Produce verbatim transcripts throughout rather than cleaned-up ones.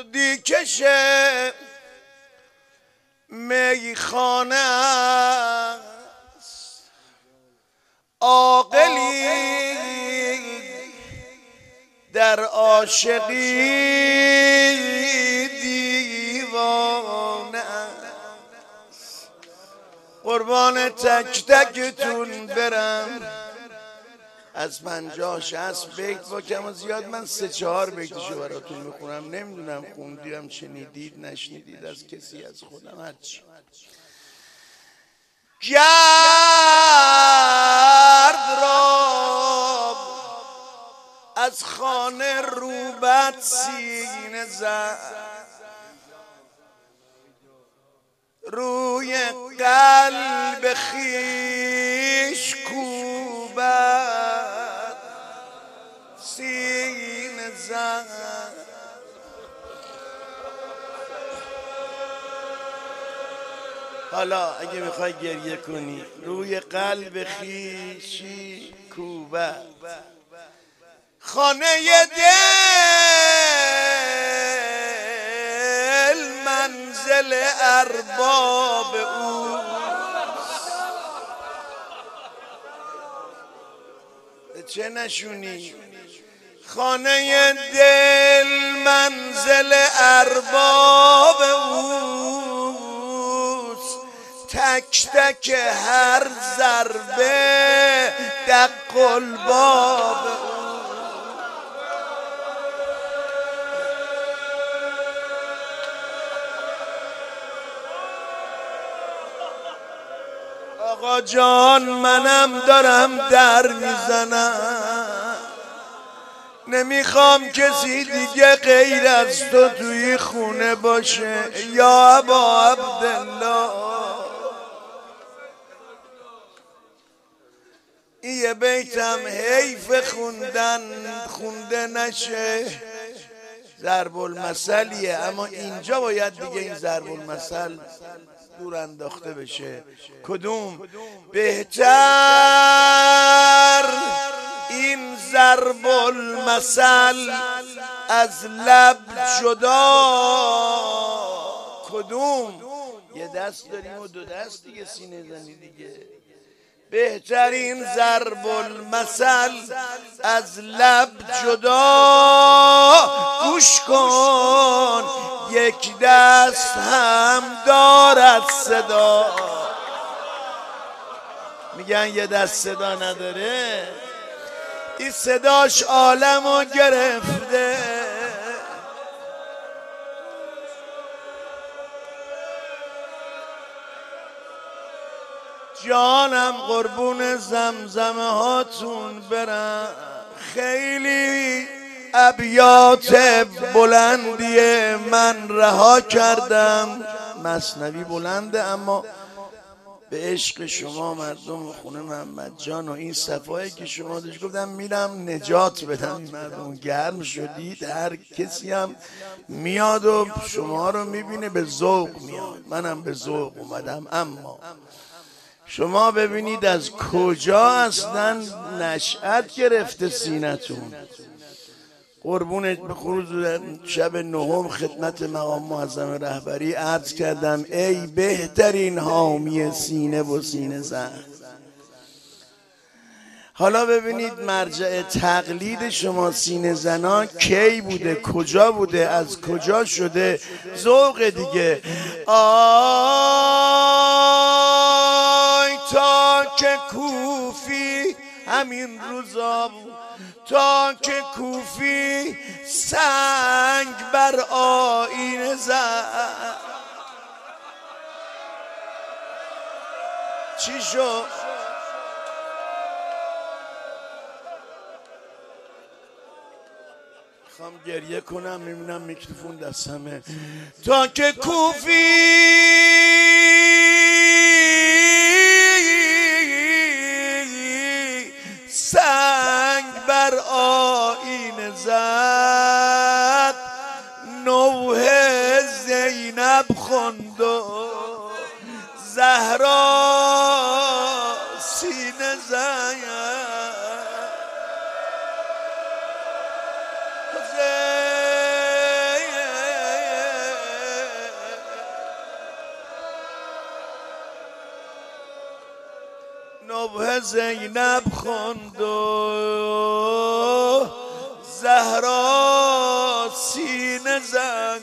دردی کشه میخانه است، عاقلی در عاشقی دیوانه است. قربان تک تکتون برم، از پنجاه شصت بیت با کم و زیاد من سه چهار بیتشو براتون میخونم. نمیدونم خوندیم شنیدید نشنیدید، از کسی از خودم هرچی. گرد را از خانه روبت سینه زد، روی قلب خیش کوبد سینه زد. حالا اگه میخوای گریه کنی روی قلب خیشی کوبد، خانه دل منزل ارباب اوست. چه نشونی؟ خانه دل منزل ارباب اوست، تک تک هر ضربه دق الباب. آقا جان منم دارم در میزنم، نمیخوام کسی دیگه غیر از تو توی خونه باشه یا ابا عبدالله. این یه بیتم حیف خوندن خونده نشه، ضرب المثلیه، اما اینجا باید دیگه این ضرب المثل دور انداخته بشه. کدوم بهتر این ضرب المثل از لب جدا؟ کدوم؟ یه دست داریم و دو دست دیگه سینه زنی دیگه. بهترین ضرب المثل از لب جدا، گوش کن یک دست هم دارد صدا. میگن یه دست صدا نداره، این صداش عالمو گرفته. جانم قربون زمزمه هاتون برم، خیلی ابیات بلندی من رها کردم. مثنوی بلنده اما به عشق شما مردم خونه محمد جان و این صفایی که شما داشت گفتم میرم نجات بدم این مردم. گرم شدید، هر کسی هم میاد و شما رو میبینه به ذوق میاد، منم به ذوق اومدم. اما شما ببینید از کجا اصلا نشأت گرفته سینتون. قربونت به خروج شب نهم خدمت مقام معظم رهبری عرض کردم ای بهترین حامی سینه و سینه زن. حالا ببینید مرجع تقلید شما سینه زنا کی بوده، کجا بوده، از کجا شده. ذوق دیگه. آی تا که کوفی همین روزا بود، تا که کوفی سنگ بر آینه زد. چی شد؟ میخوام گریه کنم میبینم میکروفون دستمه. تا که کوفی سنگ بر آینه زد، نوح زینب خوند و زهرا سینه زد. نام زینب خوند و زهرا سینه زد.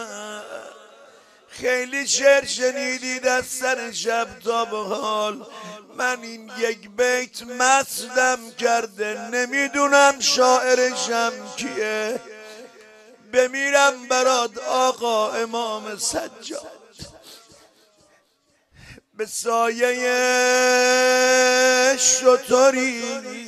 خیلی شعر شنیدید از سر شب تا به حال، من این یک بیت مستم کرده، نمیدونم شاعرشم کیه. بمیرم برات آقا امام سجاد، به سایه شطوری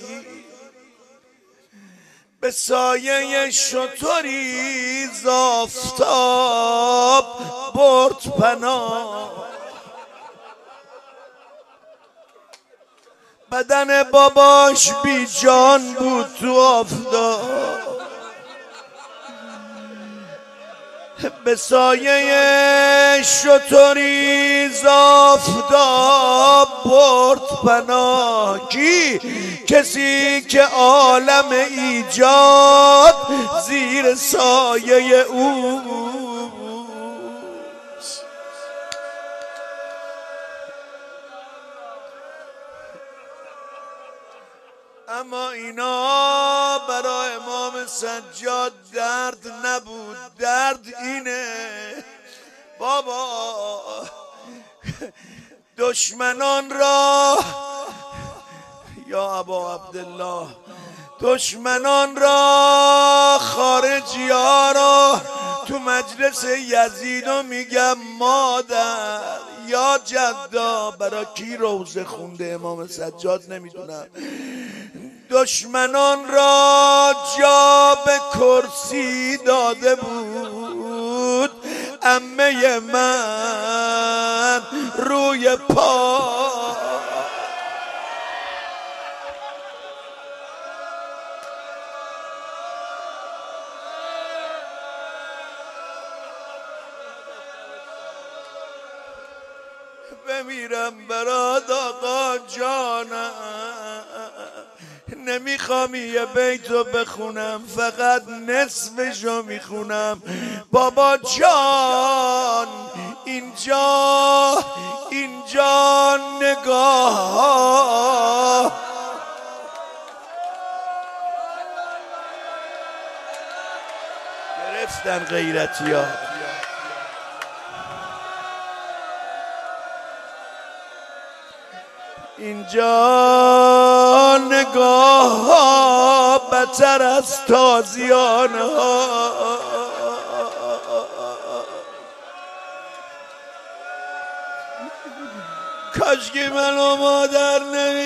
به سایه شطوری ز آفتاب برد پناه. بدن باباش بی جان بود تو آفتاب، به سایه شطوری ز آفتاب برد پناه. کی؟ کسی که عالم ایجاد زیر سایه اوست. اما اینا برای امام سجاد درد نبود، درد اینه بابا دشمنان را، یا ابا عبدالله، دشمنان را، خارجی ها را تو مجلس یزید و میگم مادر یا جدا. برای کی روزه خونده امام سجاد نمیدونم. دشمنان را جا به کرسی داده بود، عمه من روی پا. بمیرم برات آقا جانم، نمیخوام یه بیتو بخونم، فقط نصفشو میخونم. بابا جان اینجا اینجا نگاه ها گرفتن غیرتی ها. اینجا نگاه ها بتر از تازیانه ها. کاشکی منو مادر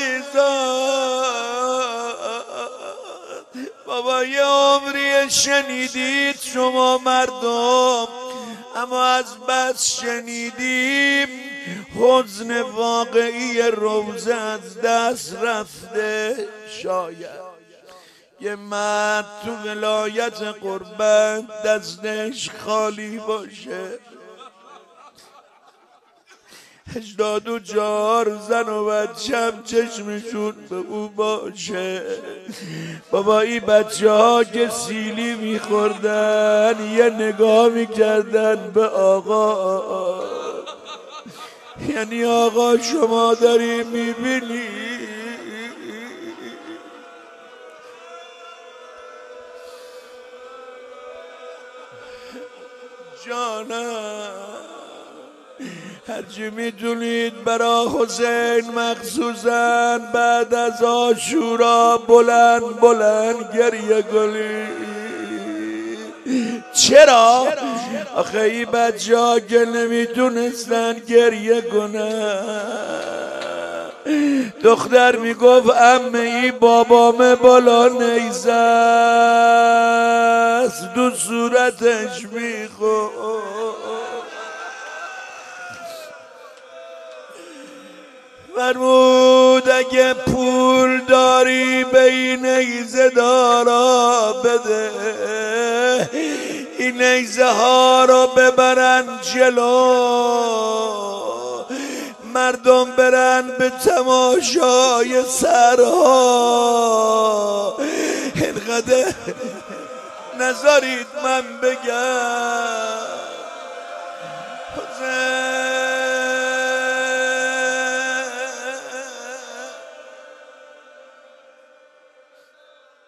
نمیزاد. بابا یه عمری شنیدید شما مردم، اما از بس شنیدیم حزن واقعی روزه از دست رفته. شاید یه مرد تو ولایت قربت دستش خالی باشه، هشتاد و چهار زن و بچم چشمشون به او باشه. بابا این بچه ها که سیلی میخوردن یه نگاه میکردن به آقا، یعنی آقا شما داری میبینی جانم. هرچی میدونید برا حسین مخصوصا بعد از عاشورا بلند بلند گریه کنید. چرا؟ آخه این بچه ها که نمیتونستن گریه کنن، دختر میگفت عمه ای بابامه بالا نیزه است، دو صورتش میخورد. فرمود اگه پول داری به این نیزه دارا بده، این نیزه ها رو ببرن جلو، مردم برن به تماشای سرها. اینقدر نذارید من بگم